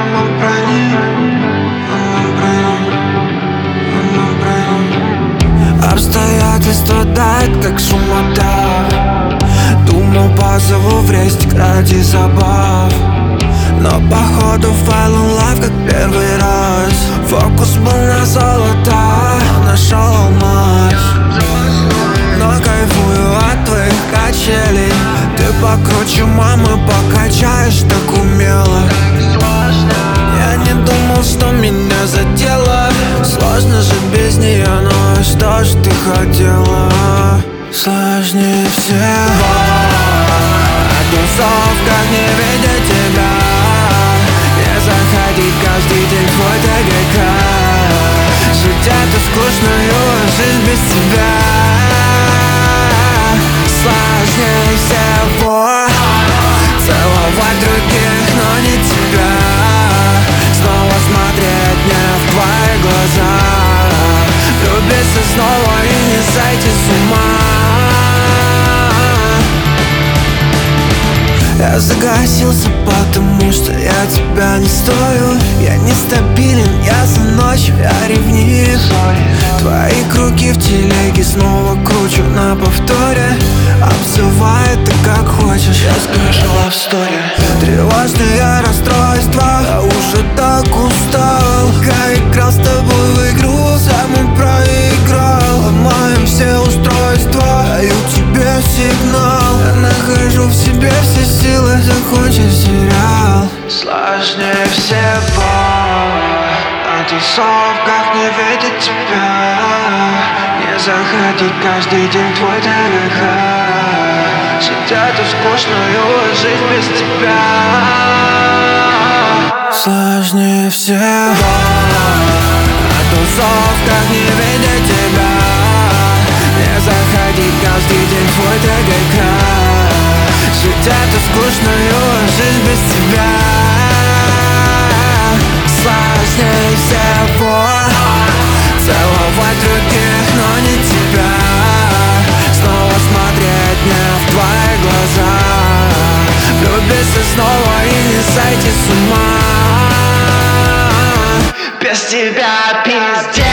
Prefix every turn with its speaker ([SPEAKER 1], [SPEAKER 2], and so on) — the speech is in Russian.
[SPEAKER 1] Обстоятельства дают как шумота. Думал, позову в рейстик ради забав, но походу fall in love как первый раз. Фокус был на золото, нашел алмаз. Но кайфую от твоих качелей. Ты покруче мамы, покачаешь так умело. Я не думал, что меня задело. Сложно жить без нее, но что ж ты хотела? Сложнее всего о тусовках не видеть тебя, не заходить каждый день в твой ТГК. Жить эту скучную жизнь без тебя сложнее всего. Целовать других, но не тебя. Снова смотреть мне в твои глаза. Влюбиться снова и не сойти с ума. Я загасился, потому что я тебя не стою. Я нестабилен, я за ночью, я ревнив. Твои круги в телеге снова кручу на повторе. Обзывай ты как хочешь, я скажу love story. Тревожные расстройства, я уже так устал. Пока играл с тобой в игру, сам и проиграл. Ломаем все устройства, даю тебе сигнал. Я нахожу в себе все силы закончить сериал. Сложнее всего на тусовках не видеть тебя, не заходить каждый день в твой ТГК. Жить эту скучную жизнь без тебя сложнее всего. На тусовках не видеть тебя, не заходить каждый день в твой ТГК. Жить эту скучную жизнь без тебя сложнее всего. Целовать других, но не тебя. Снова смотреть мне в твои глаза. Влюбиться снова и не сойти с ума. Без тебя пиздец.